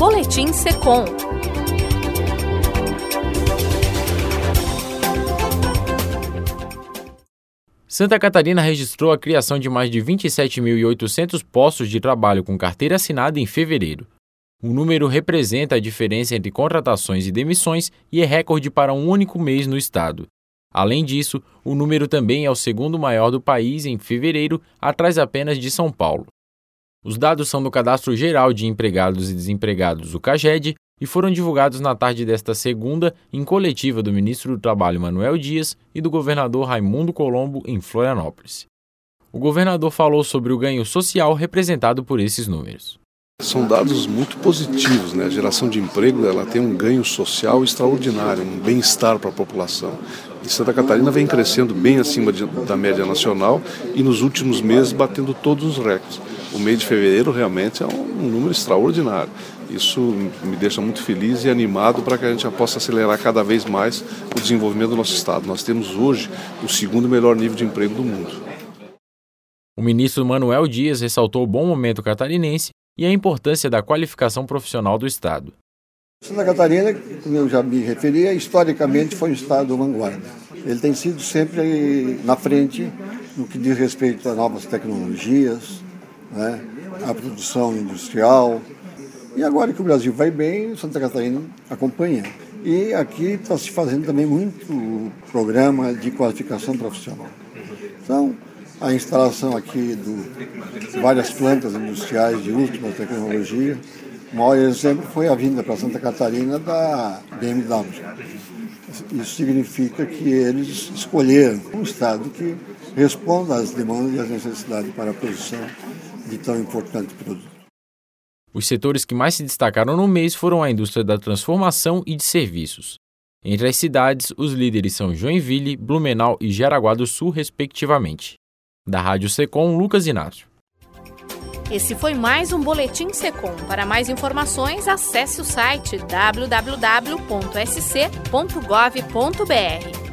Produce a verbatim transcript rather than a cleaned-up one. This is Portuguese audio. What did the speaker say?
Boletim Secom. Santa Catarina registrou a criação de mais de vinte e sete mil e oitocentos postos de trabalho com carteira assinada em fevereiro. O número representa a diferença entre contratações e demissões e é recorde para um único mês no estado. Além disso, o número também é o segundo maior do país em fevereiro, atrás apenas de São Paulo. Os dados são do Cadastro Geral de Empregados e Desempregados, o CAGED, e foram divulgados na tarde desta segunda em coletiva do ministro do Trabalho Manuel Dias e do governador Raimundo Colombo em Florianópolis. O governador falou sobre o ganho social representado por esses números. São dados muito positivos, né? A geração de emprego ela tem um ganho social extraordinário, um bem-estar para a população. E Santa Catarina vem crescendo bem acima de, da média nacional e nos últimos meses batendo todos os recordes. O mês de fevereiro realmente é um, um número extraordinário. Isso me deixa muito feliz e animado para que a gente possa acelerar cada vez mais o desenvolvimento do nosso estado. Nós temos hoje o segundo melhor nível de emprego do mundo. O ministro Manuel Dias ressaltou o bom momento catarinense e a importância da qualificação profissional do estado. Santa Catarina, como eu já me referi, historicamente foi um estado vanguarda. Ele tem sido sempre na frente no que diz respeito a novas tecnologias, né, a produção industrial. E agora que o Brasil vai bem, Santa Catarina acompanha. E aqui está se fazendo também muito programa de qualificação profissional. Então, a instalação aqui de várias plantas industriais de última tecnologia. O maior exemplo foi a vinda para Santa Catarina da B M W. Isso significa que eles escolheram um estado que responda às demandas e às necessidades para a produção de tão importante produto. Os setores que mais se destacaram no mês foram a indústria da transformação e de serviços. Entre as cidades, os líderes são Joinville, Blumenau e Jaraguá do Sul, respectivamente. Da Rádio Secom, Lucas Inácio. Esse foi mais um Boletim Secom. Para mais informações, acesse o site w w w ponto s c ponto gov ponto b r.